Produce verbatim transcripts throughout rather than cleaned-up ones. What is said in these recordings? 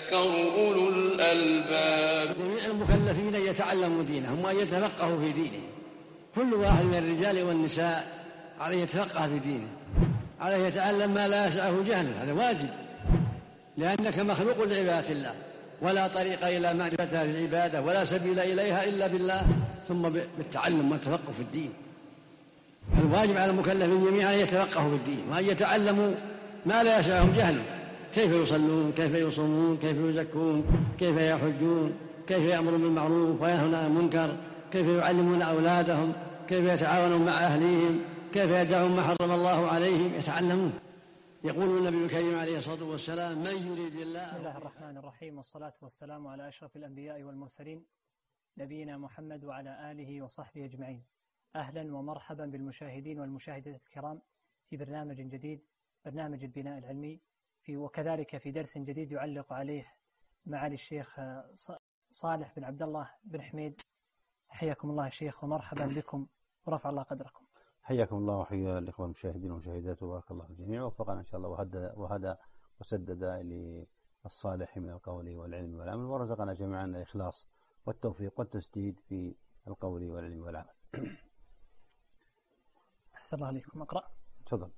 يتذكر أولو الألباب. جميع المكلفين يتعلموا دينهم وأن يتفقهوا في دينه، كل واحد من الرجال والنساء عليه يتفقه في دينه، عليه يتعلم ما لا يسعه جهله، هذا واجب، لأنك مخلوق لعبادة الله، ولا طريق إلى معرفة العبادة ولا سبيل إليها إلا بالله، ثم بالتعلم والتفقه في الدين. الواجب على المكلفين جميعا أن يتفقهوا في الدين وأن يتعلموا ما لا يسعهم جهله، كيف يصلون، كيف يصومون، كيف يزكون، كيف يحجون، كيف يأمرون بالمعروف وينهون عن المنكر، كيف يعلمون أولادهم، كيف يتعاونون مع أهليهم، كيف يدعون ما حرم الله عليهم، يتعلمون. يقول النبي الكريم عليه الصلاة والسلام: من يريد الله. بسم الله الرحمن الرحيم، والصلاة والسلام على أشرف الأنبياء والمرسلين نبينا محمد وعلى آله وصحبه أجمعين. أهلا ومرحبا بالمشاهدين والمشاهدات الكرام في برنامج جديد، برنامج البناء العلمي، في وكذلك في درس جديد يعلق عليه معالي الشيخ صالح بن عبد الله بن حميد. حياكم الله الشيخ ومرحبا بكم ورفع الله قدركم. حياكم الله وحيا الإخوة المشاهدين والمشاهدات وبارك الله في الجميع، ووفقنا إن شاء الله وهدى, وهدى وسدد للصالح من القول والعلم والعمل، ورزقنا جميعا الإخلاص والتوفيق والتسديد في القول والعلم والعمل. أحسن الله عليكم. أقرأ. تفضل.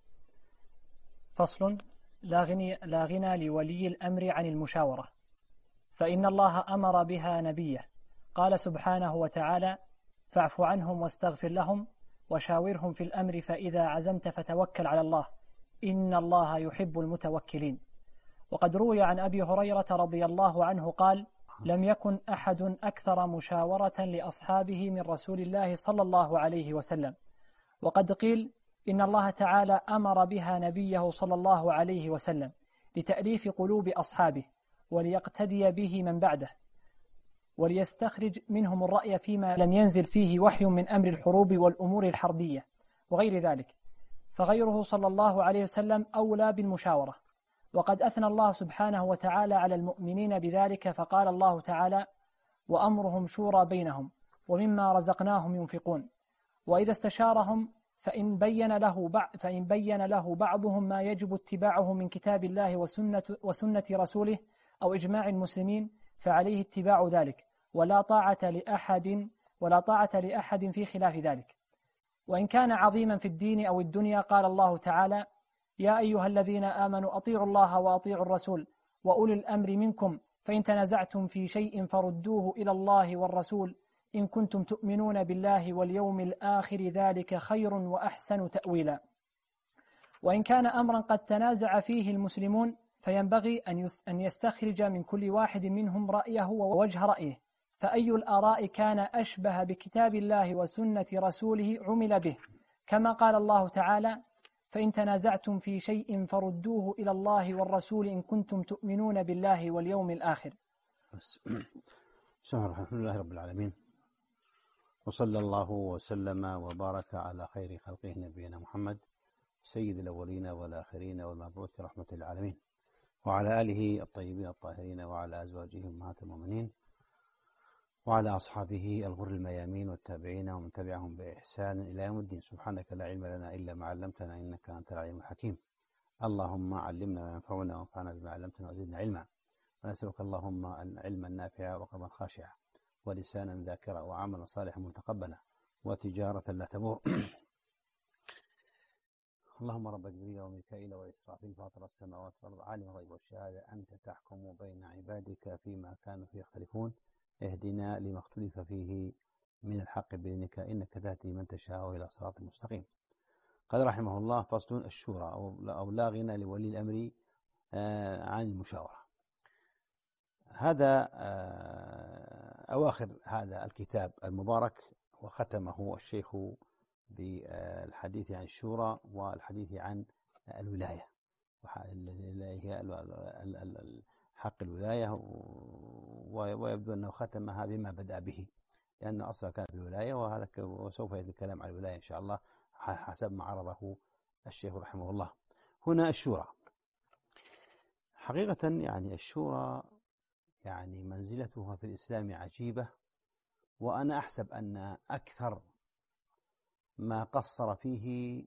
فصل: لا غني, لا غنى لولي الأمر عن المشاورة، فإن الله أمر بها نبيه، قال سبحانه وتعالى: فاعف عنهم واستغفر لهم وشاورهم في الأمر فإذا عزمت فتوكل على الله إن الله يحب المتوكلين. وقد روي عن أبي هريرة رضي الله عنه قال: لم يكن أحد أكثر مشاورة لأصحابه من رسول الله صلى الله عليه وسلم. وقد قيل إن الله تعالى أمر بها نبيه صلى الله عليه وسلم لتأليف قلوب أصحابه وليقتدي به من بعده، وليستخرج منهم الرأي فيما لم ينزل فيه وحي من أمر الحروب والأمور الحربية وغير ذلك، فغيره صلى الله عليه وسلم أولى بالمشاورة. وقد أثنى الله سبحانه وتعالى على المؤمنين بذلك، فقال الله تعالى: وأمرهم شورى بينهم ومما رزقناهم ينفقون. وإذا استشارهم فإن بين له فإن بين له بعضهم ما يجب اتباعه من كتاب الله وسنة, وسنة رسوله أو إجماع المسلمين فعليه اتباع ذلك، ولا طاعة لأحد ولا طاعة لأحد في خلاف ذلك. وإن كان عظيما في الدين أو الدنيا قال الله تعالى: يا أيها الذين آمنوا أطيعوا الله وأطيعوا الرسول وأولي الأمر منكم فإن تنازعتم في شيء فردوه إلى الله والرسول إن كنتم تؤمنون بالله واليوم الآخر ذلك خير وأحسن تأويلا. وإن كان أمرا قد تنازع فيه المسلمون فينبغي أن يستخرج من كل واحد منهم رأيه ووجه رأيه، فأي الآراء كان أشبه بكتاب الله وسنة رسوله عمل به، كما قال الله تعالى: فإن تنازعتم في شيء فردوه إلى الله والرسول إن كنتم تؤمنون بالله واليوم الآخر. بسم الله الحمد لله رب العالمين، وصلى الله وسلم وبارك على خير خلقه نبينا محمد سيد الأولين والآخرين والمبعوث رحمة العالمين، وعلى آله الطيبين الطاهرين، وعلى أزواجه أمهات المؤمنين، وعلى أصحابه الغر الميامين والتابعين ومن تبعهم بإحسان إلى يوم الدين. سبحانك لا علم لنا إلا ما علمتنا إنك أنت العليم الحكيم. اللهم علمنا ما ينفعنا وانفعنا بما علمتنا وزدنا علما، ونسألك اللهم علما نافعا وقلبا خاشعا ولسانا ذاكرا وعملا صالحا متقبلا وتجارة لا تبور. اللهم رب جبريل وميكائيل وإسرافيل فاطر السماوات والأرض عالم الغيب والشهادة أنت تحكم بين عبادك فيما كانوا فيه يختلفون اهدنا لما اختلف فيه من الحق بإذنك إنك تهدي من تشاء إلى صراط مستقيم. قال رحمه الله: فصل: الشورى أو لا غنى لولي الأمر عن المشاورة. هذا أواخر هذا الكتاب المبارك، وختمه الشيخ بالحديث عن الشورى والحديث عن الولاية، هي حق الولاية، ويبدو أنه ختمها بما بدأ به، لأن أصلا كان بالولاية، وهذا وسوف يأتي الكلام عن الولاية إن شاء الله حسب ما عرضه الشيخ رحمه الله. هنا الشورى حقيقة، يعني الشورى يعني منزلتها في الإسلام عجيبة، وأنا أحسب أن أكثر ما قصر فيه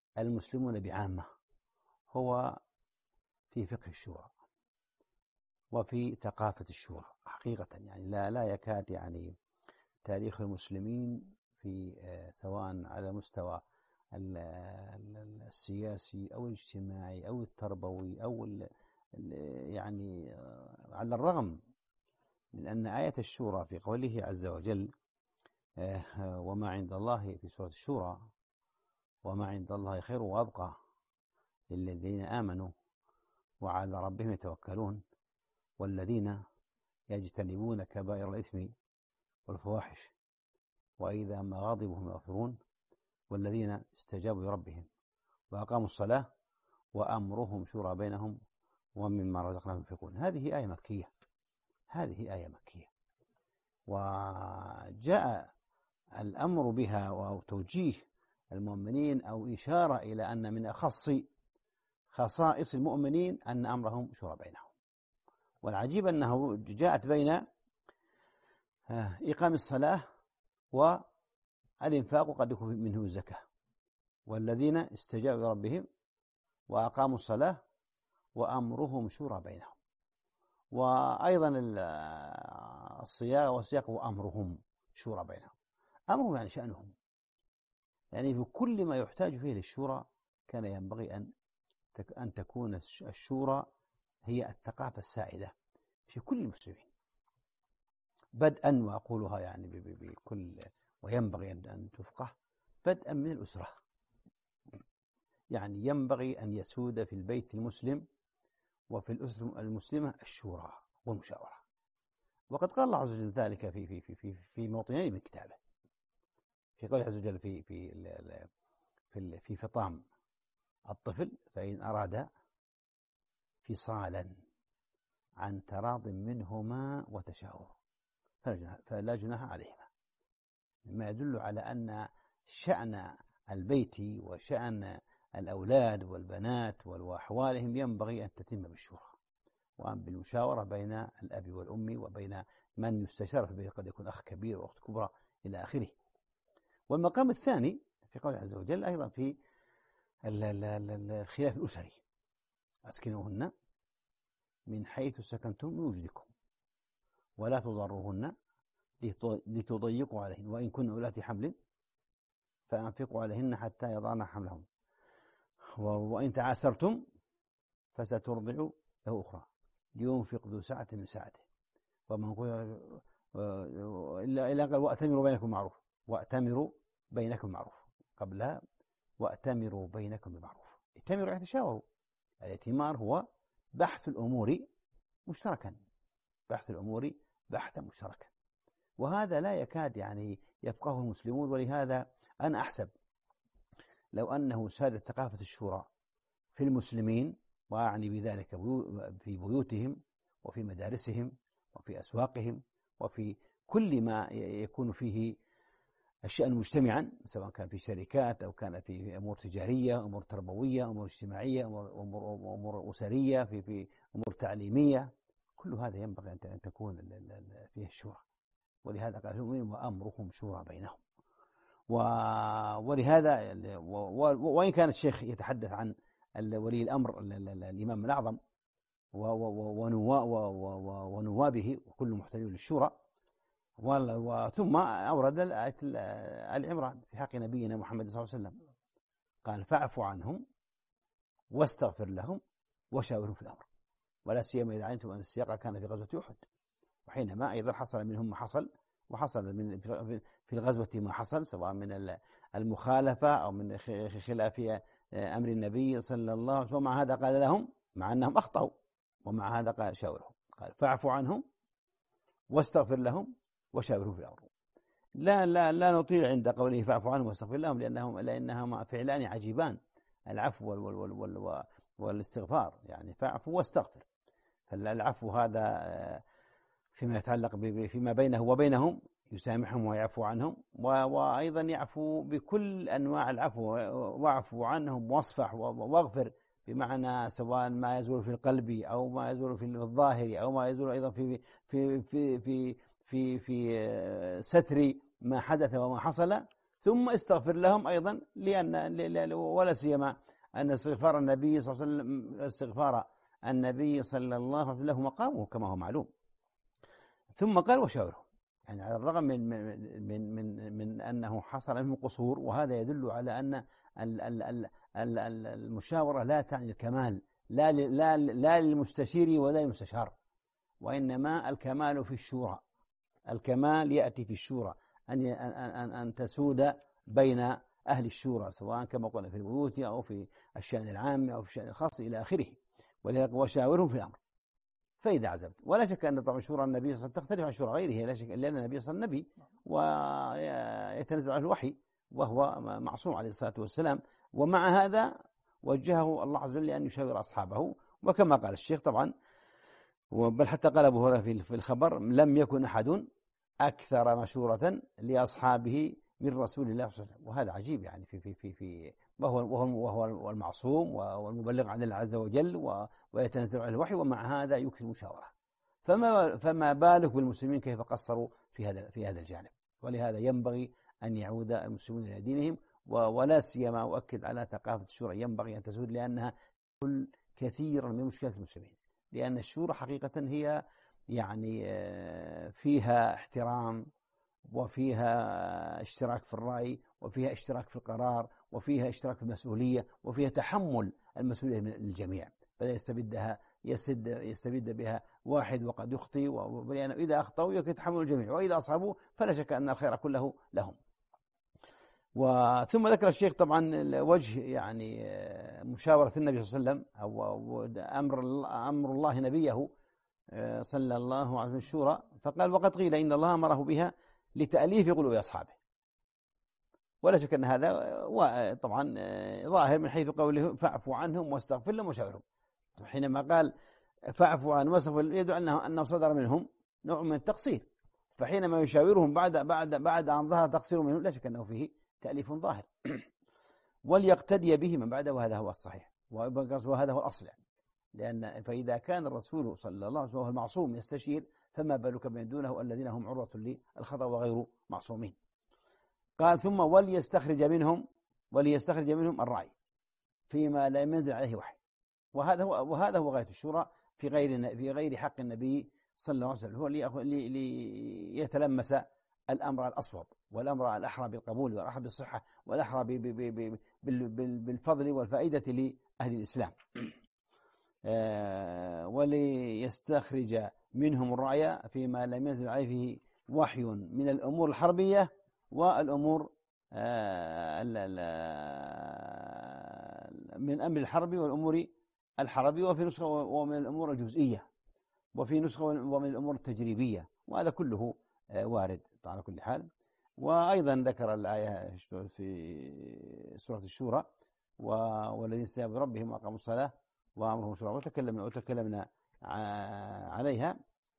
المسلمون بعامة هو في فقه الشورى، وفي ثقافة الشورى حقيقة. يعني لا لا يكاد يعني تاريخ المسلمين في سواء على مستوى السياسي أو الاجتماعي أو التربوي أو يعني على الرغم من أن آية الشورى في قوله عز وجل وما عند الله في سورة الشورى وما عند الله خير وأبقى للذين آمنوا وعلى ربهم يتوكلون والذين يجتنبون كبائر الإثم والفواحش وإذا ما غضبوا هم يغفرون والذين استجابوا لربهم وأقاموا الصلاة وأمرهم شورى بينهم ومما رزقناهم ينفقون. هذه آية مكية هذه آية مكية وجاء الأمر بها أو توجيه المؤمنين أو إشارة إلى أن من أخص خصائص المؤمنين أن أمرهم شورى بينهم. والعجيب أنه جاءت بين إقام الصلاة والإنفاق قد يكون منه الزكاة والذين استجابوا لربهم وأقاموا الصلاة وأمرهم شورى بينهم. وأيضا الصياغة والسياق وأمرهم شورى بينهم. أمرهم يعني شأنهم، يعني بكل ما يحتاج فيه للشورى كان ينبغي أن أن تكون الشورى هي الثقافة السائدة في كل المسلمين بدءا، وأقولها يعني بكل وينبغي أن تفقه بدءا من الأسرة. يعني ينبغي أن يسود في البيت المسلم وفي الأسرة المسلمة الشورى والمشاورة. وقد قال الله عز وجل ذلك في في في في, في موطنين من كتابه، في قوله عز وجل في في في, في فطام الطفل فإن أراد فصالا عن تراض منهما وتشاور فلا جناح عليهما، مما يدل على أن شأن البيت وشأن الأولاد والبنات وأحوالهم ينبغي أن تتم بالشورى وأن بالمشاورة بين الأب والأم وبين من يستشار في البيت، قد يكون أخ كبير وأخت كبرى إلى آخره. والمقام الثاني في قوله عز وجل أيضا في الخلاف الأسري أسكنوهن من حيث سكنتم من وجدكم ولا تضروهن لتضيقوا عليهن وإن كن أولات حمل فأنفقوا عليهن حتى يضعن حملهم وإن تعاسرتم فسترضع له أخرى لينفق ذو سعة من سعته ومن قال إلا قال وأتمروا بينكم معروف وأتمروا بينكم معروف قبلها وأتمروا بينكم بمعروف. ائتمروا يعني تشاوروا. الائتمار هو بحث الأمور مشتركا بحث الأمور بحثا مشتركا، وهذا لا يكاد يعني يفقهه المسلمون. ولهذا أنا أحسب لو أنه سادت ثقافة الشورى في المسلمين، وأعني بذلك في بيوتهم وفي مدارسهم وفي أسواقهم وفي كل ما يكون فيه الشأن مجتمعا، سواء كان في شركات أو كان في أمور تجارية، أمور تربوية، أمور اجتماعية، أمور, أمور, أمور أسرية، في, في أمور تعليمية، كل هذا ينبغي أن تكون فيه الشورى. ولهذا قال المؤمنين وأمرهم شورى بينهم. ولهذا وإن كان الشيخ يتحدث عن ولي الأمر الإمام الأعظم ونوابه وكل محتاج للشورى، وثم أورد آية آل عمران في حق نبينا محمد صلى الله عليه وسلم قال فاعف عنهم واستغفر لهم وشاورهم في الأمر، ولا سيما إذا علمتم أن السياق كان في غزوة أحد، وحينما أيضا حصل منهم ما حصل وحصل من في الغزوة ما حصل، سواء من المخالفة أو من خلاف أمر النبي صلى الله عليه وسلم. ومع هذا قال لهم مع أنهم أخطأوا، ومع هذا قال شاورهم، قال فاعف عنهم واستغفر لهم وشاورهم في الأمر. لا لا لا نطيع عند قوله فاعف عنهم واستغفر لهم، لأنهم لأنهما فعلان عجيبان، العفو وال وال وال وال والاستغفار، يعني فاعف واستغفر. فالعفو هذا فيما يتعلق فيما بينه وبينهم يسامحهم ويعفو عنهم، وأيضا يعفو بكل أنواع العفو، واعفو عنهم واصفح واغفر، بمعنى سواء ما يزول في القلب أو ما يزول في الظاهر أو ما يزول أيضا في في في في في, في ستر ما حدث وما حصل، ثم استغفر لهم أيضا، لأن ولا سيما أن استغفار النبي صلى الله عليه وسلم استغفار النبي صلى الله عليه وسلم له مقامه كما هو معلوم. ثم قال وشاورهم، يعني على الرغم من من من من, من أنه حصل منهم قصور، وهذا يدل على أن المشاورة لا تعني الكمال، لا لا لا للمستشير ولا للمستشار، وإنما الكمال في الشورى. الكمال يأتي في الشورى، أن أن أن تسود بين أهل الشورى، سواء كما قلنا في البيوت أو في الشأن العام أو في الشأن الخاص إلى آخره. ولذلك وشاورهم في الأمر فإذا عزمت. ولا شك أن طبعا شورى النبي صلى الله عليه وسلم تختلف عن شورى غيره، لا شك، لأن النبي صلى الله عليه وسلم نبي ويتنزل عليه الوحي وهو معصوم عليه الصلاة والسلام. ومع هذا وجهه الله عز وجل أن يشاور أصحابه، وكما قال الشيخ طبعا، بل حتى قال أبو هريرة في الخبر: لم يكن أحد أكثر مشورة لأصحابه من رسول الله صلى الله عليه وسلم. وهذا عجيب، يعني في في في في وهو وهو وهو المعصوم والمبلغ عن الله عز وجل ويتنزل عليه الوحي، ومع هذا يكثر المشاورة. فما فما بالك بالمسلمين كيف قصروا في هذا في هذا الجانب. ولهذا ينبغي أن يعود المسلمون إلى دينهم، ولا سيما أؤكد على ثقافة الشورى ينبغي أن تسود، لأنها تحل كثيرا من مشكلات المسلمين. لأن الشورى حقيقة هي يعني فيها احترام، وفيها اشتراك في الرأي، وفيها اشتراك في القرار، وفيها اشتراك في المسؤولية، وفيها تحمل المسؤولية من الجميع، فلا يستبدها يستبد, يستبد بها واحد وقد يخطئ، ولأنه إذا أخطأوا يتحمل الجميع، وإذا أصابوا فلا شك أن الخير كله لهم. وثم ذكر الشيخ طبعا وجه يعني مشاورة النبي صلى الله عليه وسلم، أو أمر أمر الله نبيه صلى الله عليه وسلم الشورى، فقال: وقد قيل إن الله أمره بها لتأليف قلوب أصحابه. ولا شك أن هذا طبعا ظاهر من حيث قوله: فاعفوا عنهم واستغفر لهم وشاورهم. حينما قال فاعفوا عنهم واستغفر لهم يدل أنه أنه صدر منهم نوع من التقصير، فحينما يشاورهم بعد بعد بعد أن ظهر تقصير منهم لا شك أنه فيه تأليف ظاهر. وليقتدي به من بعده، وهذا هو الصحيح وهذا هو الأصل، يعني لأن فإذا كان الرسول صلى الله عليه وسلم هو المعصوم يستشير، فما بالك بمن دونه الذين هم عرضة للخطأ وغير معصومين. قال: ثم وليستخرج منهم وليستخرج منهم الرأي فيما لا ينزل عليه وحي. وهذا هو وهذا هو غاية الشورى في غير في غير حق النبي صلى الله عليه وسلم، هو ليتلمس الأمر الأصوب، والأمر الأحرى بالقبول، والأحرى بالصحة، والأحرى بالفضل والفائدة لأهل الإسلام. وليستخرج منهم الرأي فيما لم ينزل عليه وحي من الأمور الحربية والأمور من أمر الحرب والأمور الحربية، وفي نسخة ومن الأمور الجزئية، وفي نسخة ومن الأمور التجريبية، وهذا كله وارد على كل حال. وأيضا ذكر الآية في سورة الشورى: والذين استجابوا لربهم وأقاموا الصلاة وأمرهم شورى، وتكلمنا وتكلمنا عليها.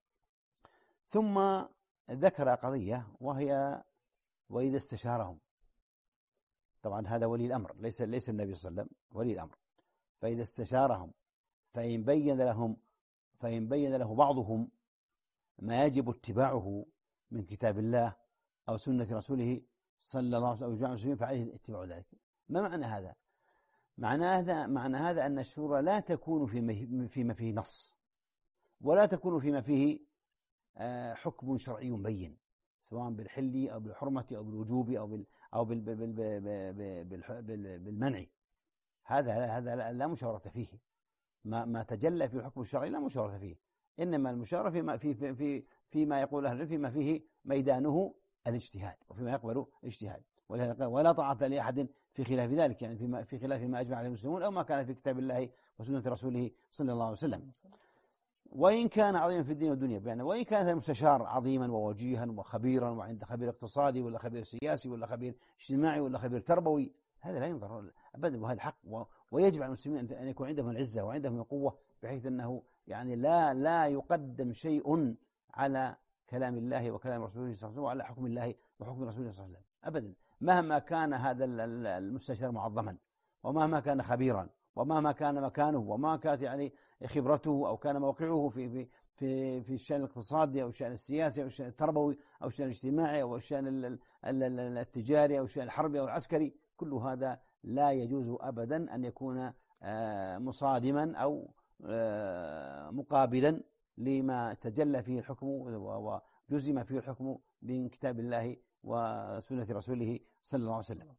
ثم ذكر قضية وهي وإذا استشارهم. طبعا هذا ولي الأمر، ليس ليس النبي صلى الله عليه وسلم، ولي الأمر. فإذا استشارهم فإن بين لهم فإن بين له بعضهم ما يجب اتباعه من كتاب الله أو سنة رسوله صلى الله عليه وسلم أو إجماع المسلمين فعليه اتباع ذلك. ما معنى هذا؟ معنى هذا معنى هذا أن الشورى لا تكون فيما فيما فيه نص، ولا تكون فيما فيه حكم شرعي بين، سواء بالحل أو بالحرمة أو بالوجوب أو بال أو بال بال بال بال بالمنع. هذا هذا لا مشاورة فيه. ما ما تجلى في الحكم الشرعي لا مشاورة فيه، إنما المشاورة فيما في في في فيما يقول أهل العلم فيما فيه ميدانه الاجتهاد، وفيما يقبل الاجتهاد. ولهذا قال: ولا طاعة لأحد في خلاف ذلك، يعني فيما في خلاف ما أجمع عليه المسلمون أو ما كان في كتاب الله وسنة رسوله صلى الله عليه وسلم. وإن كان عظيما في الدين والدنيا، يعني وإن كان المستشار عظيما ووجيها وخبيرا، وعند خبير اقتصادي ولا خبير سياسي ولا خبير اجتماعي ولا خبير تربوي، هذا لا ينظر أبدا، وهذا حق. ويجب على المسلمين أن يكون عندهم العزة وعندهم القوة، بحيث أنه يعني لا لا يقدم شيء على كلام الله وكلام رسوله صلى الله عليه وسلم وعلى حكم الله وحكم رسوله صلى الله عليه وسلم أبدا، مهما كان هذا المستشار معظما، ومهما كان خبيرا، ومهما كان مكانه، وما كانت يعني خبرته أو كان موقعه في في في في الشأن الاقتصادي أو الشأن السياسي أو الشأن التربوي أو الشأن الاجتماعي أو الشأن التجاري أو الشأن الحربي أو العسكري. كل هذا لا يجوز أبدا أن يكون مصادما أو مقابلا لما تجلى فيه الحكم وجزم فيه الحكم من كتاب الله وسنة رسوله صلى الله عليه وسلم.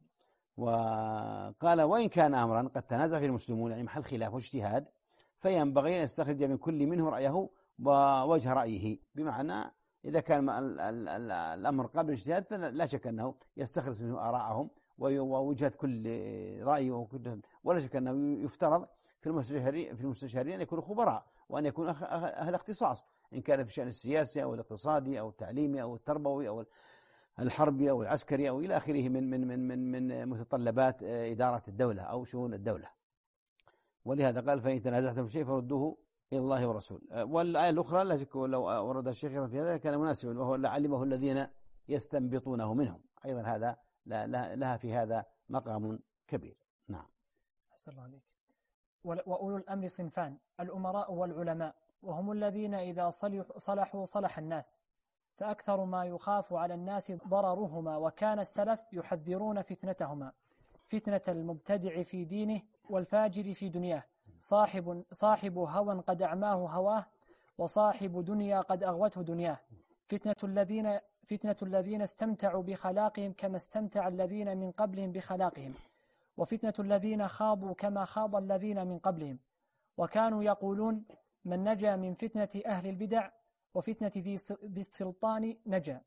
وقال وإن كان أمرا قد تنازع فيه المسلمون يعني محل خلاف واجتهاد فينبغي أن يستخرج من كل منه رأيه ووجه رأيه، بمعنى إذا كان الأمر قبل الاجتهاد فلا شك أنه يستخلص منه آراءهم ووجهة كل رأي، ولا شك أنه يفترض في المستشارين في المستشارين أن يكونوا خبراء وأن يكونوا أهل اختصاص، إن كان في الشأن السياسي أو الاقتصادي أو التعليمي أو التربوي أو الحربي أو العسكري أو إلى آخره من من من من من متطلبات إدارة الدولة أو شؤون الدولة. ولهذا قال فإن تنازعتم في شيء فردوه إلى الله ورسوله. والآية الأخرى لا شك لو ورد الشيخ في هذا كان مناسبا، وهو لعلمه الذين يستنبطونه منهم، أيضا هذا لها في هذا مقام كبير. نعم. أحسن الله عليك. وأولو الأمر صنفان: الأمراء والعلماء، وهم الذين إذا صلحوا صلح الناس، فأكثر ما يخاف على الناس ضررهما، وكان السلف يحذرون فتنتهما: فتنة المبتدع في دينه والفاجر في دنياه، صاحب صاحب هوى قد أعماه هواه، وصاحب دنيا قد أغوته دنياه، فتنة الذين فتنة الذين استمتعوا بخلاقهم كما استمتع الذين من قبلهم بخلاقهم، وفتنة الذين خاضوا كما خاض الذين من قبلهم، وكانوا يقولون من نجا من فتنة أهل البدع وفتنة ذي السلطان نجا.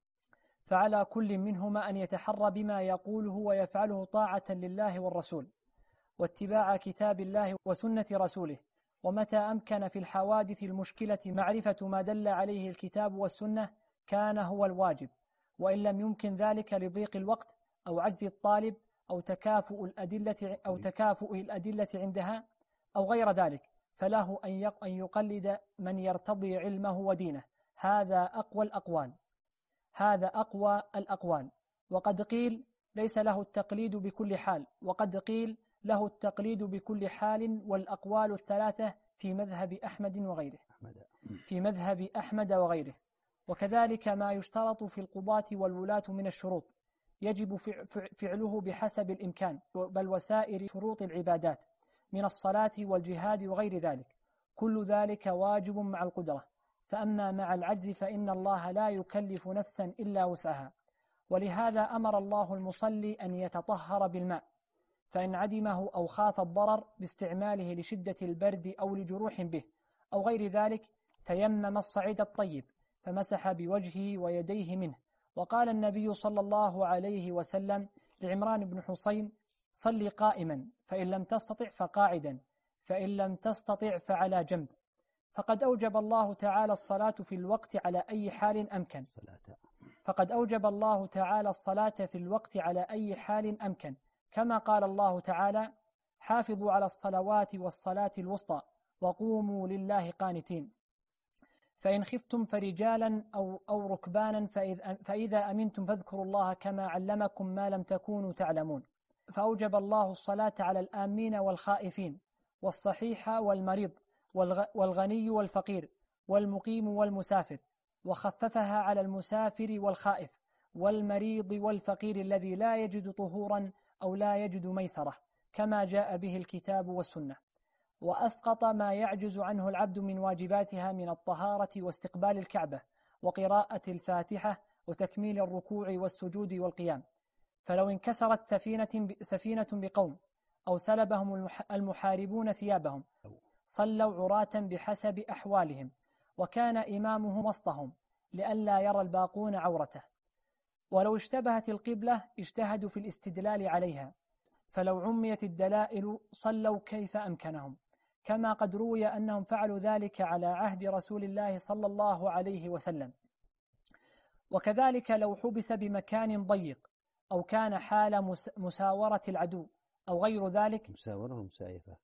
فعلى كل منهما أن يتحرى بما يقوله ويفعله طاعة لله والرسول، واتباع كتاب الله وسنة رسوله، ومتى أمكن في الحوادث المشكلة معرفة ما دل عليه الكتاب والسنة كان هو الواجب، وإن لم يمكن ذلك لضيق الوقت أو عجز الطالب أو تكافؤ الأدلة أو تكافؤ الأدلة عندها أو غير ذلك، فله أن يقلد من يرتضي علمه ودينه. هذا أقوى الأقوال هذا أقوى الأقوال وقد قيل ليس له التقليد بكل حال، وقد قيل له التقليد بكل حال، والأقوال الثلاثة في مذهب أحمد وغيره في مذهب أحمد وغيره وكذلك ما يشترط في القضاة والولاة من الشروط يجب فعله بحسب الإمكان، بل وسائر شروط العبادات من الصلاة والجهاد وغير ذلك، كل ذلك واجب مع القدرة. فأما مع العجز فإن الله لا يكلف نفسا إلا وسعها، ولهذا أمر الله المصلي أن يتطهر بالماء، فإن عدمه أو خاف الضرر باستعماله لشدة البرد أو لجروح به أو غير ذلك تيمم الصعيد الطيب فمسح بوجهه ويديه منه. وقال النبي صلى الله عليه وسلم لعمران بن حسين: صل قائما، فإن لم تستطع فقاعدا، فإن لم تستطع فعلى جنب. فقد أوجب الله تعالى الصلاة في الوقت على أي حال أمكن فقد أوجب الله تعالى الصلاة في الوقت على أي حال أمكن كما قال الله تعالى: حافظوا على الصلوات والصلاة الوسطى وقوموا لله قانتين. فإن خفتم فرجالا أو, أو ركبانا فإذا أمنتم فاذكروا الله كما علمكم ما لم تكونوا تعلمون. فأوجب الله الصلاة على الآمين والخائفين والصحيح والمريض والغني والفقير والمقيم والمسافر، وخففها على المسافر والخائف والمريض والفقير الذي لا يجد طهورا أو لا يجد ميسرة، كما جاء به الكتاب والسنة. وأسقط ما يعجز عنه العبد من واجباتها من الطهارة واستقبال الكعبة وقراءة الفاتحة وتكميل الركوع والسجود والقيام. فلو انكسرت سفينة سفينة بقوم أو سلبهم المحاربون ثيابهم صلوا عراة بحسب أحوالهم، وكان إمامهم وسطهم لئلا يرى الباقون عورته. ولو اشتبهت القبلة اجتهدوا في الاستدلال عليها، فلو عميت الدلائل صلوا كيف أمكنهم، كما قد روي أنهم فعلوا ذلك على عهد رسول الله صلى الله عليه وسلم. وكذلك لو حبس بمكان ضيق أو كان حال مساورة العدو أو غير ذلك. مساورة ومسايفة؟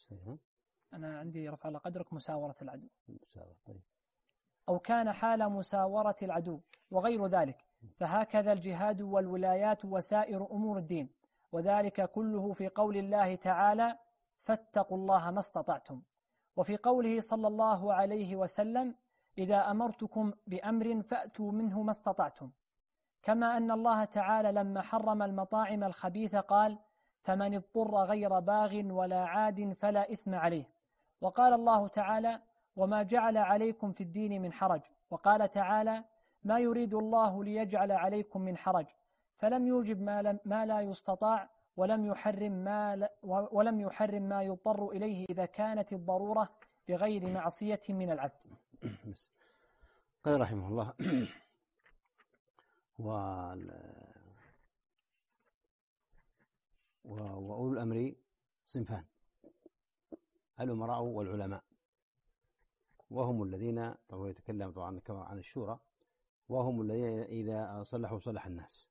أنا عندي رفع على قدرك مساورة العدو. مساورة. طيب. أو كان حال مساورة العدو وغير ذلك، فهكذا الجهاد والولايات وسائر أمور الدين، وذلك كله في قول الله تعالى: فاتقوا الله ما استطعتم، وفي قوله صلى الله عليه وسلم: إذا أمرتكم بأمر فأتوا منه ما استطعتم. كما أن الله تعالى لما حرم المطاعم الخبيثة قال: فمن اضطر غير باغ ولا عاد فلا إثم عليه. وقال الله تعالى وما جعل عليكم في الدين من حرج. وقال تعالى ما يريد الله ليجعل عليكم من حرج، فلم يوجب ما, لم ما لا يستطاع، ولم يحرم ما, ل ولم يحرم ما يضطر إليه إذا كانت الضرورة بغير معصية من العبد. قال رحمه الله وأولو الأمر صنفان: الأمراء والعلماء، وهم الذين طبعا يتكلم طبعا عن الشورى، وهم الذين إذا صلحوا صلح الناس.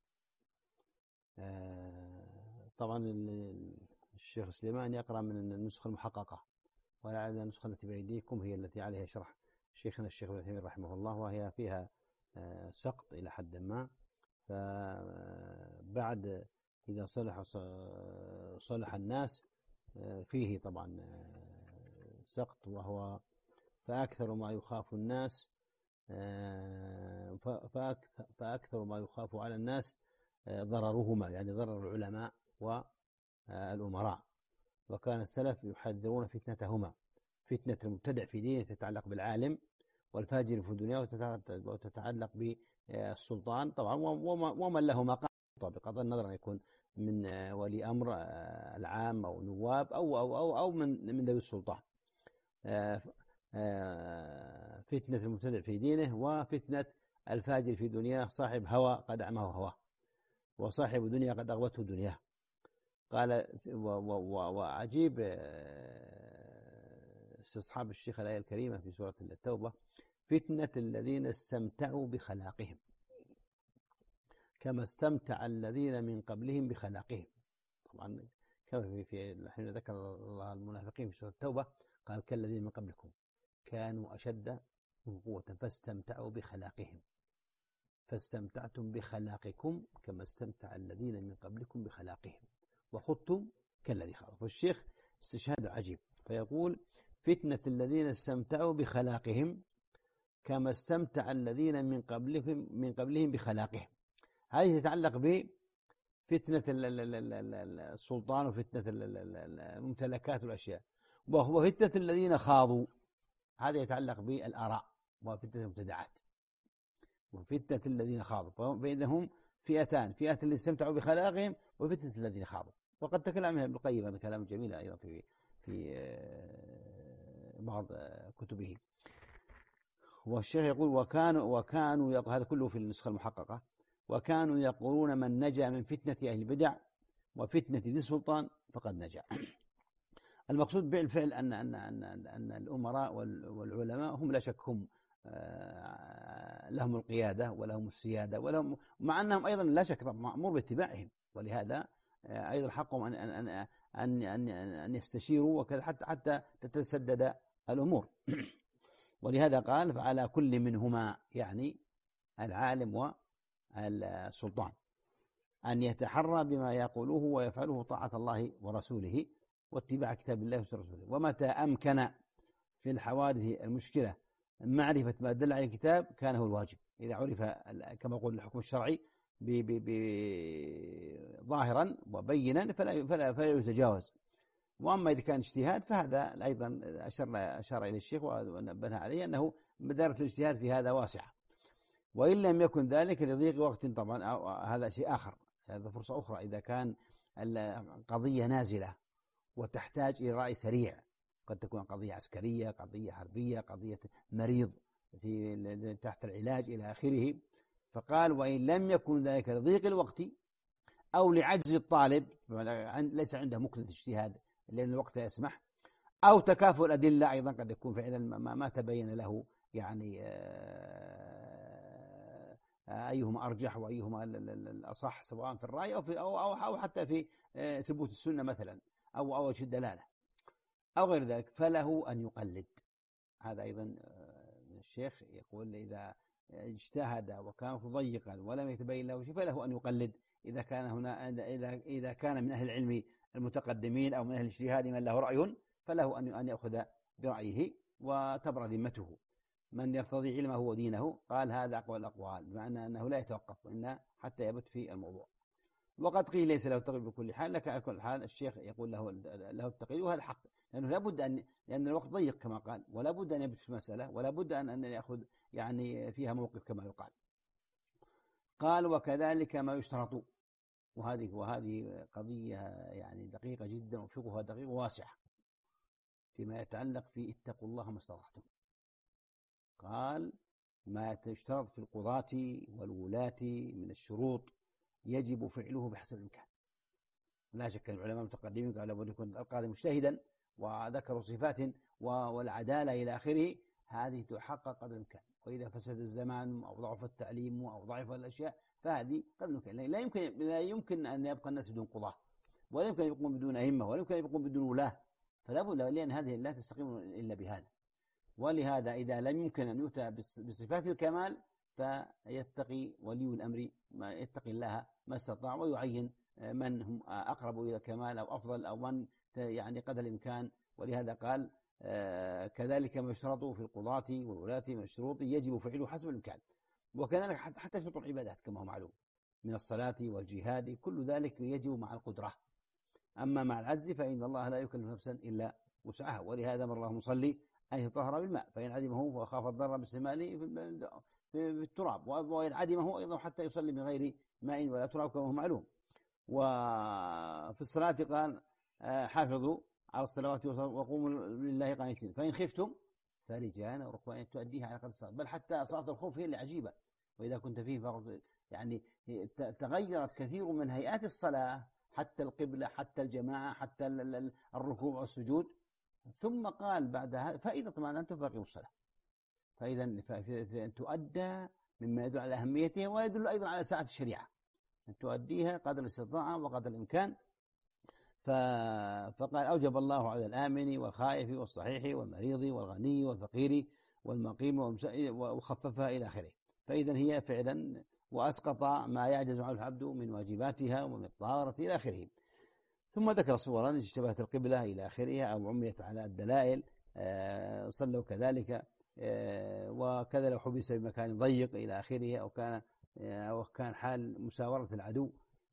طبعا الشيخ سليمان يقرأ من النسخة المحققة، ولعل النسخة التي بأيديكم هي التي عليها شرح شيخنا الشيخ ابن تيمية رحمه الله، وهي فيها سقط إلى حد ما. فبعد إذا صلح صلح الناس فيه طبعا سقط، وهو فأكثر ما يخاف الناس فأكثر ما يخاف على الناس ضررهما، يعني ضرر العلماء والأمراء. وكان السلف يحذرون فتنتهما: فتنة المبتدع في دينه تتعلق بالعالم، والفاجر في الدنيا وتتعلق بالسلطان طبعا، ومن له مقام بغض النظر أن يكون من ولي أمر العام أو نواب أو أو أو, أو من من ذوي السلطان. فتنة المبتدع في دينه، وفتنة الفاجر في دنياه، صاحب هوى قد أعماه هواه، وصاحب دنيا قد أغوته دنياه. قال وعجيب استصحاب الشيخ الآية الكريمة في سورة التوبة: فتنة الذين استمتعوا بخلاقهم كما استمتع الذين من قبلهم بخلاقهم. طبعا كما في في حين ذكر الله المنافقين في سورة التوبة قال كالذين من قبلكم كانوا أشد من قوة فاستمتعوا بخلاقهم، فاستمتعتم بخلاقكم كما استمتع الذين من قبلكم بخلاقهم وخضتم كالذي خاضوا. فالشيخ استشهاد عجيب، فيقول فتنة الذين استمتعوا بخلاقهم كما استمتع الذين من قبلهم من قبلهم بخلاقهم. هذه تتعلق بفتنة السلطان وفتنة الممتلكات والأشياء، وهو فتنة الذين خاضوا، هذا يتعلق بالآراء وفتنة المبتدعات. وفتنة الذين خاضوا فإنهم فئتان: فئة اللي استمتعوا بخلاقهم وفتنة الذين خاضوا. وقد تكلم ابن القيم هذا كلام جميل أيضا في في بعض كتبه. والشيخ يقول وكانوا وكانوا هذا كله في النسخة المحققة: وكانوا يقولون من نجا من فتنة أهل البدع وفتنة ذي السلطان فقد نجا. المقصود بالفعل أن أن أن أن الأمراء والعلماء هم لا شك هم لهم القيادة ولهم السيادة ولهم، مع أنهم أيضا لا شك مأمور باتباعهم، ولهذا أيضا حقهم أن أن أن أن أن يستشيروا وكذا حتى حتى تتسدد الأمور. ولهذا قال فعلى كل منهما، يعني العالم والسلطان، أن يتحرى بما يقوله ويفعله طاعة الله ورسوله واتباع كتاب الله ورسوله. ومتى أمكن في الحوادث المشكلة معرفة ما دل على الكتاب كان هو الواجب. إذا عرف كما يقول الحكم الشرعي ظاهرا وبينا فلا, فلا, فلا يتجاوز. وأما إذا كان اجتهاد فهذا أيضا أشار, أشار إلى الشيخ ونبه عليه أنه مدارة الاجتهاد في هذا واسعة. وإن لم يكن ذلك لضيق وقت طبعا هذا شيء آخر، هذا فرصة أخرى. إذا كان القضية نازلة وتحتاج إلى رأي سريع، قد تكون قضية عسكرية، قضية حربية، قضية مريض في تحت العلاج إلى آخره. فقال وإن لم يكن ذلك لضيق الوقت أو لعجز الطالب، ليس عنده مكنة اجتهاد لأن الوقت لا يسمح، أو تكافؤ الأدلة، أيضا قد يكون فعلا ما, ما تبين له يعني أيهما أرجح وأيهما الأصح، سواء في الرأي أو, في أو, أو, أو حتى في ثبوت السنة مثلا أو أو وجه الدلالة أو غير ذلك، فله أن يقلد. هذا أيضا الشيخ يقول إذا اجتهد وكان ضيقا ولم يتبين له شيء فله أن يقلد، إذا كان هنا إذا إذا كان من أهل العلم المتقدمين أو من أهل الاجتهاد من له رأي فله أن أن يأخذ برأيه وتبرى ذمته. من يرتضي علمه ودينه قال هذا أقوى الأقوال، بمعنى أنه لا يتوقف إن حتى يبت في الموضوع. وقد قيل ليس له التقييد بكل حال، لكن على كل حال الشيخ يقول له له التقييد، وهذا حق، لأنه لا بد أن لأن الوقت ضيق كما قال، ولا بد أن يبت في المسألة، ولا بد أن أن يأخذ يعني فيها موقف كما يقال. قال وكذلك ما يشترط، وهذه وهذه قضية يعني دقيقة جدا وفقهها دقيق وواسعة فيما يتعلق في اتقوا الله ما استطعتم. قال ما يشترط في القضاة والولاة من الشروط يجب فعله بحسب الإمكان. لا شك أن العلماء المتقدمين قالوا لابد يكون القاضي مجتهدا، وذكروا صفات والعدالة إلى آخره، هذه تحقق قدر الإمكان. وإذا فسد الزمان أو ضعف التعليم أو ضعف الأشياء فهذه قدر الإمكان. لا يمكن لا يمكن أن يبقى الناس بدون قضاة، ولا يمكن أن يبقون بدون أئمة، ولا يمكن أن يبقون بدون ولاة، فلا بد، لأن هذه لا تستقيم إلا بهذا. ولهذا إذا لم يمكن أن يؤتى بصفات الكمال فيتقي ولي الأمر ما يتقي الله ما استطاع، ويعين من هم أقرب إلى الكمال أو أفضل أو من يعني قدر الإمكان. ولهذا قال كذلك ما يشترط في القضاة والولاة من الشروط يجب فعله حسب الإمكان. وكذلك حتى شروط العبادات كما هو معلوم من الصلاة والجهاد، كل ذلك يجب مع القدرة. أما مع العجز فإن الله لا يكلف نفسا إلا وسعها. ولهذا أمر الله المصلي أن يتطهر بالماء، فإن عدمه وخاف الضرر باستعماله في التراب، وإن عدمه أيضا حتى يصلي من غير ماء ولا تراب كما هو معلوم. وفي الصلاة قال حافظوا على الصلوات وقوموا لله قانتين، فإن خفتم فرجالا وركبانا تؤديها على قدر الصلاة. بل حتى صلاة الخوف هي اللي عجيبة، وإذا كنت فيه يعني تغيرت كثير من هيئات الصلاة، حتى القبلة حتى الجماعة حتى الركوع والسجود. ثم قال بعد هذا فإذا اطمأننتم فأقيموا الصلاة. فإذا تؤدى مما يدل على أهميتها، ويدل أيضا على سعة الشريعة أن تؤديها قدر الاستطاعة وقدر الإمكان. فقال أوجب الله على الآمن والخائف والصحيح والمريض والغني والفقير والمقيم وخففها إلى آخره. فإذا هي فعلا وأسقط ما يعجز عنه العبد من واجباتها ومن الطهارة إلى آخره. ثم ذكر صورا اشتبهت القبلة إلى آخرها أو عميت على الدلائل، صلوا كذلك، وكذا لو حبس بمكان ضيق إلى آخره، أو كان أو كان حال مساورة العدو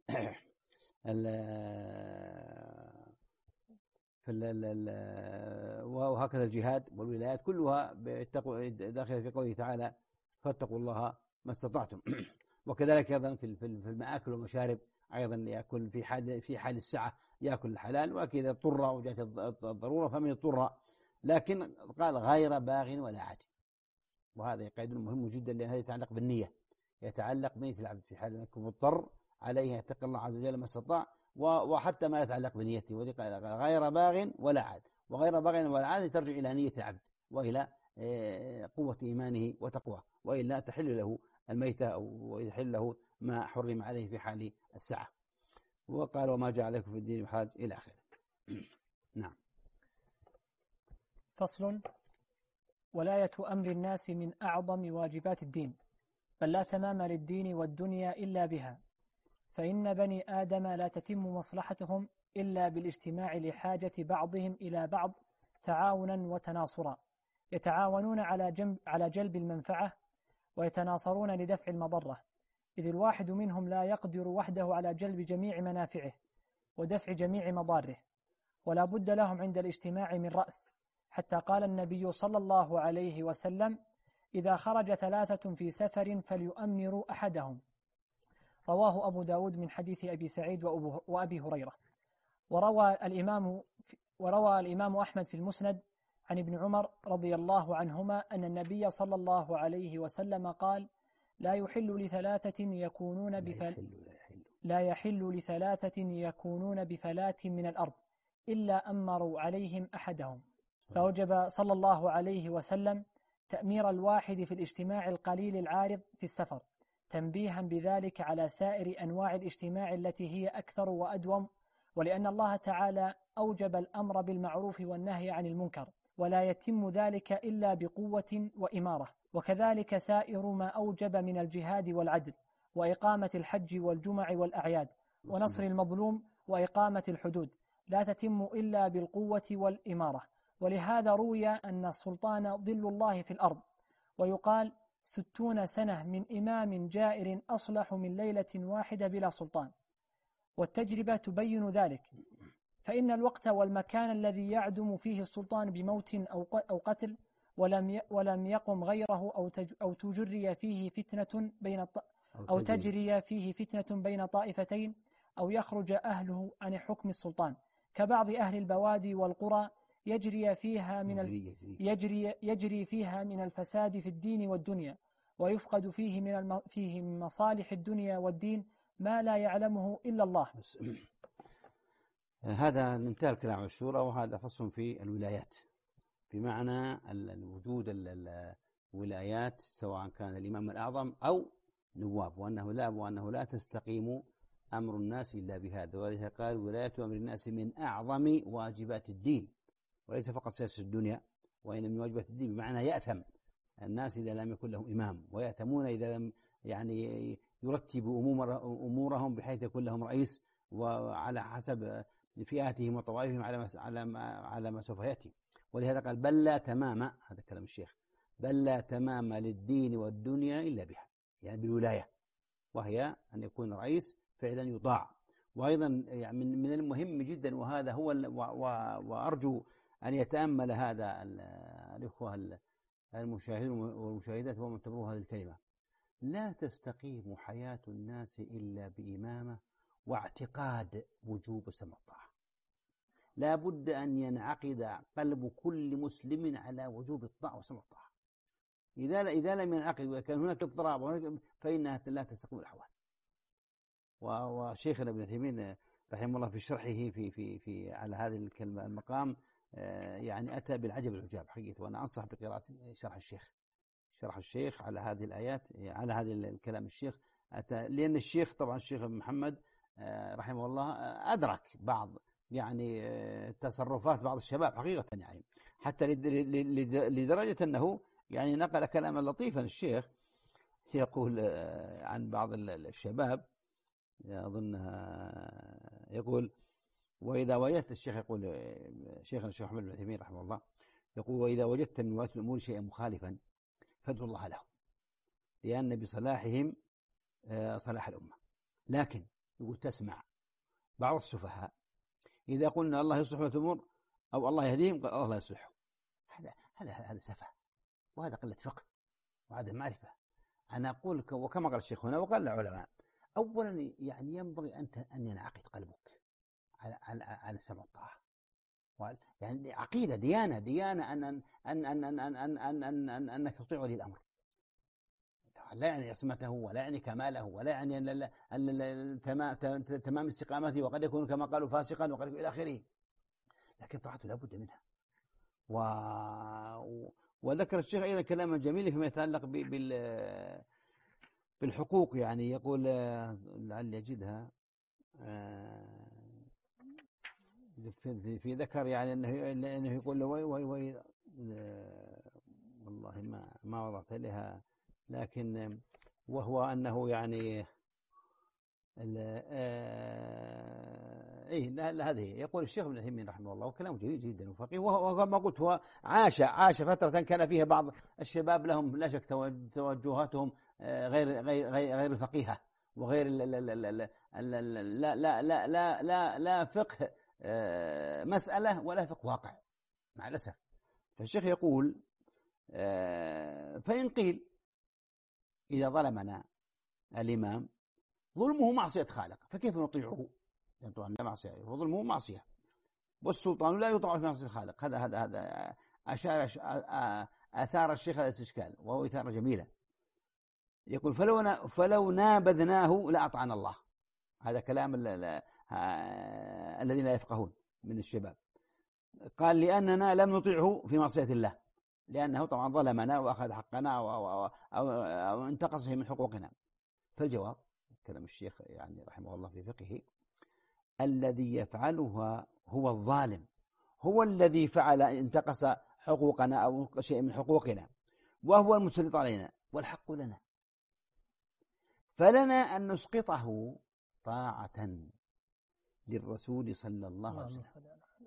وهكذا الجهاد والولايات كلها داخلة في قوله تعالى فاتقوا الله ما استطعتم. وكذلك أيضا في المآكل والمشارب أيضا يأكل في حال في حال السعة يأكل الحلال، وكذا اضطر وجاءت الضرورة فمن اضطر، لكن قال غير باغ ولا عاد. وهذا قيد مهم جدا، لأن هذا يتعلق بالنية، يتعلق بنية العبد في حال يكون مضطر عليه يتقي الله عز وجل ما استطاع، وحتى ما يتعلق بنيته. وقال غير باغ ولا عاد، وغير باغ ولا عاد ترجع إلى نية العبد وإلى قوة إيمانه وتقوى، وإلا تحل له الميتة أو يحل له ما حرم عليه في حال السعة. وقال وما جاء عليكم في الدين حرج إلى آخره. نعم. فصل. ولاية أمر الناس من أعظم واجبات الدين، بل لا تمام للدين والدنيا إلا بها، فإن بني آدم لا تتم مصلحتهم إلا بالاجتماع لحاجة بعضهم إلى بعض تعاونا وتناصرا، يتعاونون على جنب على جلب المنفعة ويتناصرون لدفع المضرة، إذ الواحد منهم لا يقدر وحده على جلب جميع منافعه ودفع جميع مضاره، ولا بد لهم عند الاجتماع من رأس، حتى قال النبي صلى الله عليه وسلم إذا خرج ثلاثة في سفر فليؤمروا أحدهم، رواه أبو داود من حديث أبي سعيد وأبي هريرة. وروى الإمام, وروى الإمام أحمد في المسند عن ابن عمر رضي الله عنهما أن النبي صلى الله عليه وسلم قال لا يحل لثلاثة يكونون بفل لا يحل لثلاثة يكونون بفلاة من الأرض إلا أمروا عليهم أحدهم، فوجب صلى الله عليه وسلم تأمير الواحد في الاجتماع القليل العارض في السفر، تنبيها بذلك على سائر أنواع الاجتماع التي هي أكثر وأدوم، ولأن الله تعالى أوجب الأمر بالمعروف والنهي عن المنكر، ولا يتم ذلك إلا بقوة وإمارة. وكذلك سائر ما أوجب من الجهاد والعدل وإقامة الحج والجمع والأعياد ونصر المظلوم وإقامة الحدود لا تتم إلا بالقوة والإمارة. ولهذا روي أن السلطان ظل الله في الأرض، ويقال ستون سنة من إمام جائر أصلح من ليلة واحدة بلا سلطان، والتجربة تبين ذلك. فإن الوقت والمكان الذي يعدم فيه السلطان بموت أو قتل ولم ولم يقم غيره أو أو تجري فيه فتنة بين أو تجري فيه فتنة بين طائفتين أو يخرج أهله عن حكم السلطان كبعض أهل البوادي والقرى يجري فيها من يجري يجري فيها من الفساد في الدين والدنيا ويفقد فيه من فيه من مصالح الدنيا والدين ما لا يعلمه إلا الله. هذا انتهى الكلام عن الشورى، وهذا فصل في الولايات بمعنى وجود الولايات سواء كان الإمام الأعظم أو نواب، وأنه لا وأنه لا تستقيم أمر الناس إلا بهذا، ولذا قال ولاية أمر الناس من أعظم واجبات الدين، وليس فقط سياسة الدنيا، وإن من واجبات الدين بمعنى يأثم الناس إذا لم يكن لهم إمام، ويأثمون إذا لم يعني يرتبوا أمورهم بحيث يكون لهم رئيس وعلى حسب فئاتهم وطوائفهم على على على ما سوف يأتي. ولهذا قال بل لا تمام، هذا كلام الشيخ، بل لا تمام للدين والدنيا إلا بها، يعني بالولاية، وهي أن يكون رئيس فعلا يطاع. وأيضا يعني من المهم جدا، وهذا هو وأرجو أن يتأمل هذا الإخوة المشاهدين والمشاهدات ومن تبروا هذه الكلمة: لا تستقيم حياة الناس إلا بإمامة واعتقاد وجوب سمع الطاعة. لا بد أن ينعقد قلب كل مسلم على وجوب الطاعة وسمع الطاعة. إذا إذا لم ينعقد وكان هناك اضطراب فإنها لا تستقيم الأحوال. وشيخنا ابن عثيمين رحمه الله في شرحه في في في على هذه الكلمة المقام يعني أتى بالعجب العجاب حقيقة، وأنا أنصح بقراءة شرح الشيخ شرح الشيخ على هذه الآيات، على هذا الكلام الشيخ أتى، لأن الشيخ طبعا الشيخ محمد رحمه الله أدرك بعض يعني تصرفات بعض الشباب حقيقة، يعني حتى لدرجة أنه يعني نقل كلاما لطيفا. الشيخ يقول عن بعض الشباب أظن يقول: وإذا وجدت الشيخ يقول شيخنا الشيخ محمد بن عثيمين رحمه الله يقول: وإذا وجدت من ولاة الأمور شيئا مخالفا فادعوا الله له، لأن بصلاحهم صلاح الأمة. لكن يقول تسمع بعض السفهاء إذا قلنا الله يصلح ولاة الأمور أو الله يهديهم قال الله لا يصلحهم. هذا هذا هذا سفه، وهذا قلة فقه وهذا معرفة. أنا أقول وكما قال الشيخ هنا وقال العلماء: أولا يعني ينبغي أن أن ينعقد قلبك على على على سمع الطاعة، يعني عقيدة ديانة ديانة أن أن أن أن أن أن أن أن أن أنك تطيع ولي الأمر، لا يعني عصمته ولا يعني كماله ولا يعني تمام تمام استقامته، وقد يكون كما قالوا فاسقا وقد يكون إلى آخره، لكن طاعته لا بد منها. و وذكر الشيخ أيضا كلاما جميلا فيما يتعلق بال بالحقوق، يعني يقول لعل يجدها في ذكر يعني أنه أنه يقول وي وي وي والله ما ما وضعت لها، لكن وهو أنه يعني إيه هذه يقول الشيخ ابن عثيمين رحمه الله، وكلامه جيد جدا وفقيه، وهو ما قلت هو عاش عاش فترة كان فيها بعض الشباب لهم لا شك توجهاتهم غير غير غير الفقيهة وغير لا لا لا لا لا لا لا لا فقه مسألة ولا فقه واقع مع الأسف. فالشيخ يقول: فإن قيل إذا ظلمنا الإمام ظلمه معصية خالق فكيف نطيعه؟ يعني طبعا لا معصية، وظلمه معصية، والسلطان لا يطاع في معصية الخالق. هذا هذا هذا أشار أثار الشيخ هذا الاستشكال، وهو إثارة جميلة. يقول: فلو فلو نابذناه لأطعنا الله. هذا كلام الذين لا يفقهون من الشباب. قال: لأننا لم نطيعه في معصية الله، لأنه طبعا ظلمنا وأخذ حقنا أو, أو, أو, أو انتقص من حقوقنا. فالجواب كلام الشيخ يعني رحمه الله في فقهه: الذي يفعلها هو الظالم، هو الذي فعل انتقص حقوقنا أو شيء من حقوقنا، وهو المسلط علينا، والحق لنا، فلنا أن نسقطه طاعة للرسول صلى الله عليه وسلم.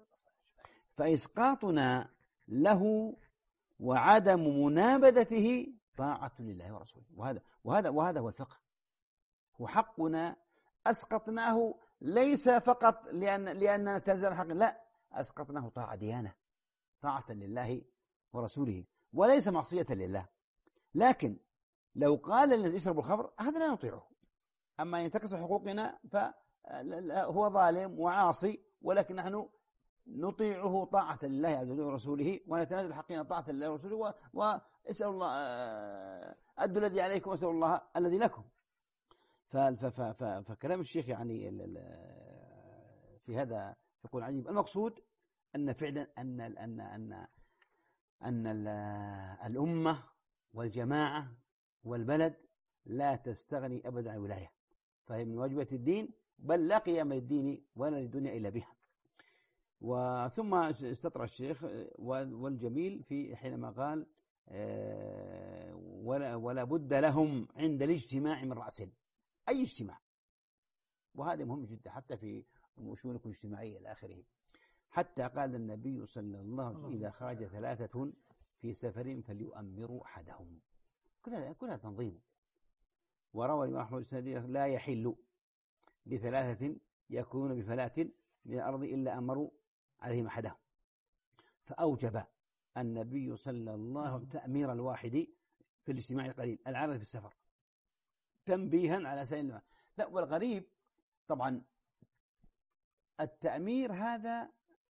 فإسقاطنا له وعدم منابذته طاعة لله ورسوله. وهذا وهذا وهذا هو الفقه، وحقنا أسقطناه ليس فقط لأن لأننا تنزل الحق، لا، أسقطناه طاعة ديانة، طاعة لله ورسوله، وليس معصية لله. لكن لو قال الناس اشربوا الخمر هذا لا نطيعه. أما ينتقص حقوقنا فهو ظالم وعاصي، ولكن نحن نطيعه طاعة لله عز وجل ورسوله، ونتنازل حقنا طاعة لله ورسوله، واسأل الله أدوا الذي عليكم واسألوا الله الذي لكم. فكلام الشيخ يعني في هذا يقول عجيب. المقصود أن فعلا أن أن أن أن الأمة والجماعة والبلد لا تستغني أبدا عن الولاية، فهي من واجبات الدين، بل لا قيام للدين ولا للدنيا إلا بها. وثم استطرع الشيخ والجميل في حينما قال ولا, ولا بد لهم عند الاجتماع من رأس، أي اجتماع، وهذا مهم جدا حتى في شؤونكم الاجتماعية إلى آخره. حتى قال النبي صلى الله عليه وسلم إذا خرج ثلاثة في سفر فليؤمروا أحدهم. كلها كلها تنظيم. وروى الإمام أحمد لا يحل لثلاثة يكون بفلاة من الأرض إلا أمروا عليهم أحدهم. فأوجب النبي صلى الله عليه وسلم تأمير الواحد في الاجتماع القليل العارض في السفر، تنبيها على سائل الماء. لا، والغريب طبعا التأمير هذا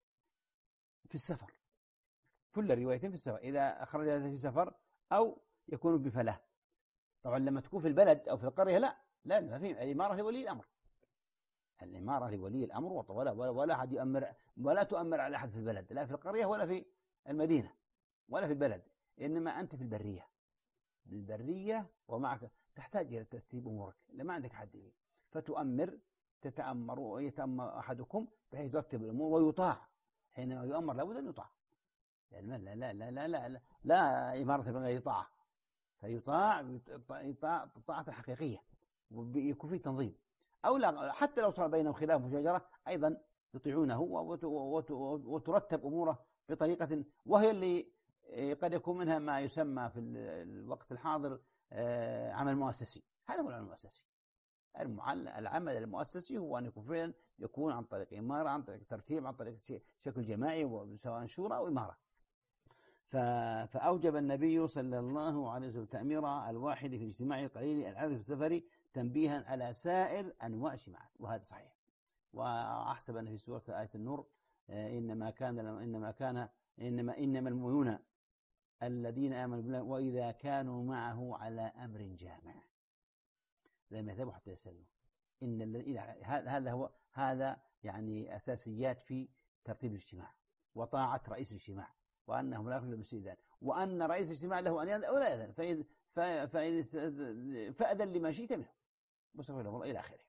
في السفر، كل الروايتين في السفر، إذا أخرج هذا في سفر أو يكون بفلاة. طبعا لما تكون في البلد أو في القرية لا لا ما في، الإمارة لولي الأمر، الإمارة لولي الأمر، ولا ولا ولا أحد يؤمر، ولا تؤمر على أحد في البلد، لا في القرية ولا في المدينة ولا في البلد، إنما أنت في البرية، بالبرية ومعك تحتاج إلى ترتيب أمورك، لما عندك حد فتؤمر، تتأمر ويتأمر أحدكم بحيث يرتب الأمور ويطاع. حينما يؤمر لابد أن يطاع، لا لا لا لا لا لا, لا, لا إمارة بغير طاعة، فيطاع طاعة الحقيقية ويكون فيه تنظيم. أو لا، حتى لو صار بينهم خلاف وشجرة أيضا يطيعونه وترتب أموره بطريقة، وهي اللي قد يكون منها ما يسمى في الوقت الحاضر عمل مؤسسي. هذا هو العمل المؤسسي. العمل المؤسسي هو أن يكون فعلا يكون عن طريق إمارة، عن طريق ترتيب، عن طريق شكل جماعي سواء شورى أو إمارة. فأوجب النبي صلى الله عليه وسلم تأمير الواحد في الاجتماع القليل العارض في السفر تنبيها على سائر أنواع الاجتماعات، وهذا صحيح. وأحسب أن في سورة آية النور إنما كان إنما كان إنما إنما المؤمنون الذين آمنوا بالله وإذا كانوا معه على أمر جامع لم يذهبوا حتى يسلموا. إن هذا هو هذا يعني أساسيات في ترتيب الاجتماع وطاعة رئيس الاجتماع، وأنهم لا يخلوا المسجدان، وأن رئيس الاجتماع له أن يأذن أو لا يأذن، فإذ فإذ فأذن لما شئت منه مستغفر الله إلى آخره.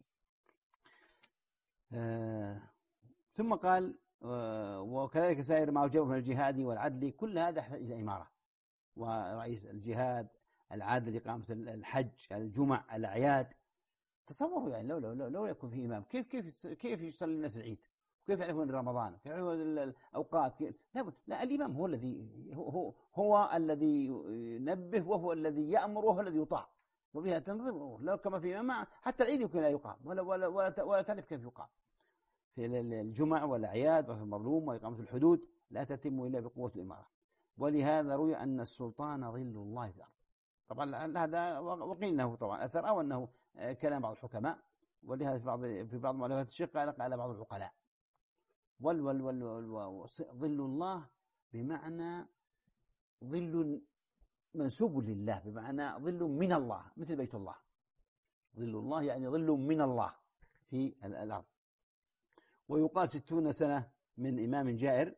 آه ثم قال آه وكذلك سائر ما أوجبه من الجهاد والعدل، كل هذا يحتاج إلى إمارة ورئيس الجهاد، العدل، إقامة الحج، الجمع، الأعياد. تصوروا يعني لو لو لو يكون في إمام كيف كيف كيف يصلي الناس العيد، كيف يعرفون رمضان، كيف يعرفون الأوقات، لا لا الإمام هو الذي هو هو, هو الذي ينبه، وهو الذي يأمر، وهو الذي يطاع، وبها تنظم. لو كما في إمام حتى العيد يمكن لا يقام ولا ولا ولا, ولا تعرف كيف يقام. في الجمع والأعياد وفي المظلوم وإقامة الحدود لا تتم إلا بقوة الإمارة. ولهذا روي أن السلطان ظل الله في الأرض. طبعا هذا وقيل له طبعا أثر أو أنه كلام بعض الحكماء، ولهذا في بعض في بعض مؤلفات الشيخ قال قال بعض العقلاء وال وال وال ظل الله بمعنى ظل منسوب لله، بمعنى ظل من الله، مثل بيت الله. ظل الله يعني ظل من الله في الأرض. ويقال ستون سنة من إمام جائر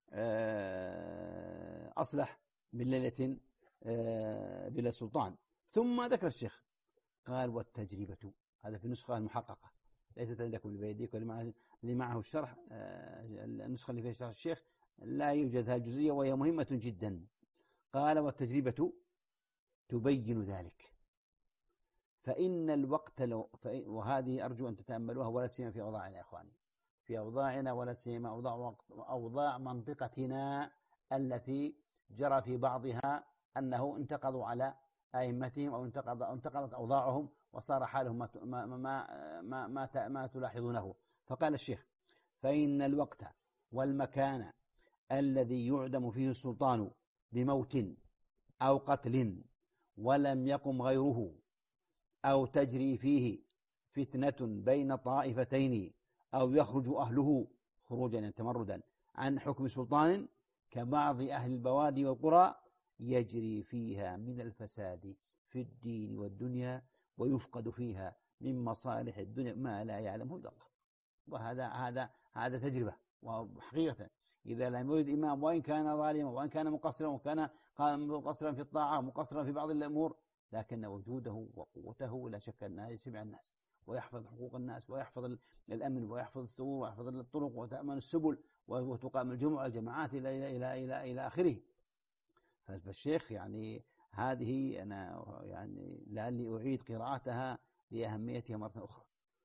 أصلح من ليلة بلا سلطان. ثم ذكر الشيخ قال والتجربة، هذا في النسخة المحققة ليست عندكم اللي بيديك واللي معه الشرح، النسخة اللي فيها شرح الشيخ لا يوجد هذه الجزئية وهي مهمة جدا. قال والتجربة تبين ذلك، فإن الوقت لو وهذه أرجو أن تتأملوها ولا سيما في أوضاعنا يا إخواني، في أوضاعنا ولا سيما أوضاع أوضاع منطقتنا التي جرى في بعضها أنه انتقضوا على أئمتهم أو انتقض انتقضت أوضاعهم وصار حالهم ما ما ما ما, ما, ما تلاحظونه. فقال الشيخ: فإن الوقت والمكان الذي يعدم فيه السلطان بموت أو قتل ولم يقم غيره، أو تجري فيه فتنة بين طائفتين، أو يخرج أهله خروجا تمردا عن حكم سلطان كبعض أهل البوادي والقرى، يجري فيها من الفساد في الدين والدنيا، ويفقد فيها من مصالح الدنيا ما لا يعلمه إلا الله. وهذا هذا هذا تجربة وحقيقة. إذا لم يوجد إمام، وإن كان ظالما وإن كان مقصرا وكان مقصرا في الطاعة ومقصرا في بعض الأمور، لكن وجوده وقوته لا شك أنه يجمع الناس ويحفظ حقوق الناس ويحفظ الأمن ويحفظ الثغور ويحفظ الطرق وتأمن السبل وتقام الجمعة الجماعات إلى إلى إلى إلى آخره. فالشيخ يعني هذه أنا يعني لعلي أعيد قراءتها لأهميتها مرة أخرى.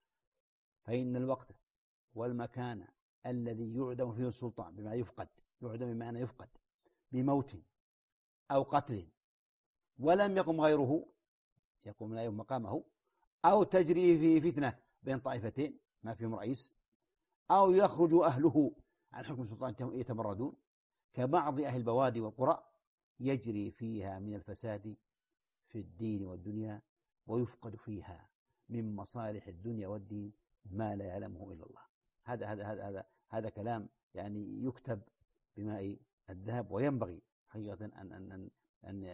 فإن الوقت والمكان الذي يعدم فيه السلطان، بما يفقد، يعدم بمعنى يفقد، بموت أو قتل ولم يقم غيره، يقوم لا يقوم مقامه، أو تجري فيه فتنة بين طائفتين ما فيهم رئيس، أو يخرج أهله عن حكم السلطان يتمردون كبعض أهل البوادي والقرى، يجري فيها من الفساد في الدين والدنيا، ويفقد فيها من مصالح الدنيا والدين ما لا يعلمه إلا الله. هذا هذا هذا هذا هذا كلام يعني يكتب بماء الذهب، وينبغي حقيقة أن أن أن أن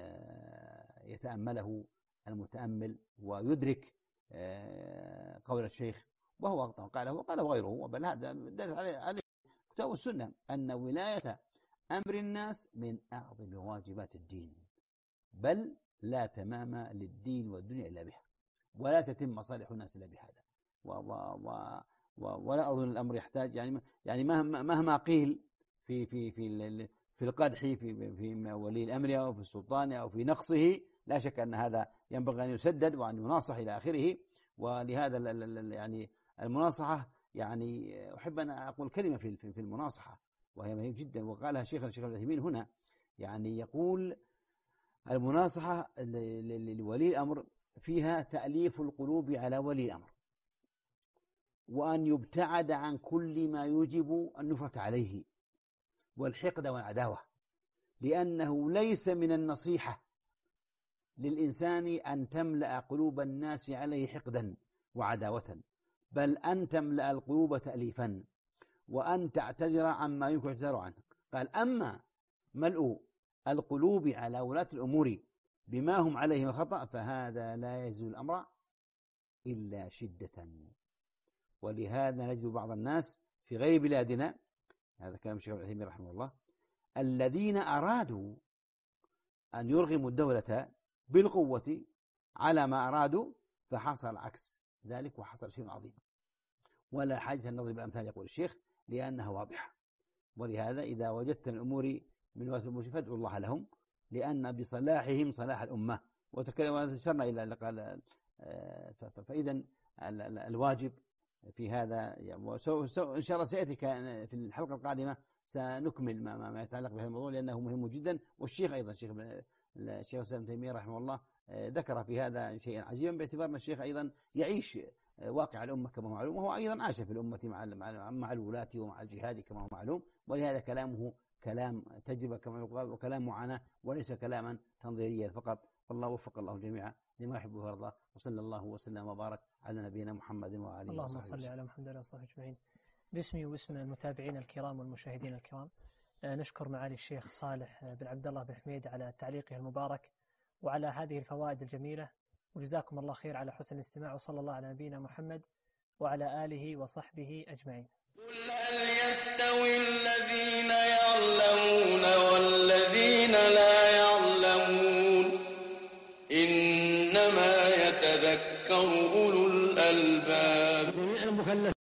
يتأمله المتأمل ويدرك قول الشيخ. وهو قاله وقاله غيره، بل هذا دلت عليه كتاب السنة أن ولاية أمر الناس من أعظم واجبات الدين، بل لا تمام للدين والدنيا إلا بها، ولا تتم مصالح الناس إلا بهذا. و و و و ولا أظن الأمر يحتاج يعني يعني مهما مهما قيل في في في في القدح في في ولي الأمر أو في السلطان أو في نقصه، لا شك أن هذا ينبغي أن يسدد وأن يناصح إلى آخره. ولهذا يعني المناصحة، يعني أحب أن أقول كلمة في في المناصحة وهي مهمة جدا، وقالها شيخ الشيخ العثيمين هنا. يعني يقول المناصحة لولي الأمر فيها تأليف القلوب على ولي الأمر، وأن يبتعد عن كل ما يوجب النفرة عليه والحقد والعداوة، لأنه ليس من النصيحة للإنسان أن تملأ قلوب الناس عليه حقدا وعداوة، بل أن تملأ القلوب تأليفا، وأن تعتذر عما يمكن اعتذار عنه. قال: أما ملء القلوب على ولاة الأمور بما هم عليه من خطأ فهذا لا يزول الأمر إلا شدة. ولهذا نجد بعض الناس في غير بلادنا، هذا كلام الشيخ العثيمين رحمه الله، الذين أرادوا أن يرغموا الدولة بالقوة على ما أرادوا، فحصل عكس ذلك وحصل شيء عظيم. ولا حاجة أن نضرب بالأمثال يقول الشيخ، لأنها واضحة. ولهذا إذا وجدت الأمور من ولاة الأمور فادعوا الله لهم، لأن بصلاحهم صلاح الأمة. وتكلم وتشرنا إلى قال فإذا الواجب في هذا، إن شاء الله سيأتي في الحلقة القادمة سنكمل ما, ما يتعلق بهذا الموضوع، لأنه مهم جدا. والشيخ أيضا الشيخ الشيخ الإسلام ابن تيمية رحمه الله ذكر في هذا شيئا عجيبا، باعتبار أن الشيخ أيضا يعيش واقع الأمة كما هو معلوم، وهو أيضا عاش في الأمة مع مع الولاة ومع الجهاد كما هو معلوم. ولهذا كلامه كلام تجربة كما يقال، وكلام معاناة، وليس كلاما تنظيريا فقط. فالله وفق الله جميعا لما يحبه ويرضى، وصلى الله وسلم وبارك على نبينا محمد وآله وصحبه. اللهم صل على محمد وعلى وصحبه أجمعين. باسمي واسم المتابعين الكرام والمشاهدين الكرام، نشكر معالي الشيخ صالح بن عبد الله بن حميد على تعليقه المبارك وعلى هذه الفوائد الجميلة، وجزاكم الله خير على حسن الاستماع، وصلى الله على نبينا محمد وعلى آله وصحبه أجمعين. قل هل يستوي الذين يعلمون والذين لا يعلمون؟ إنما يتذكر أولو الألباب.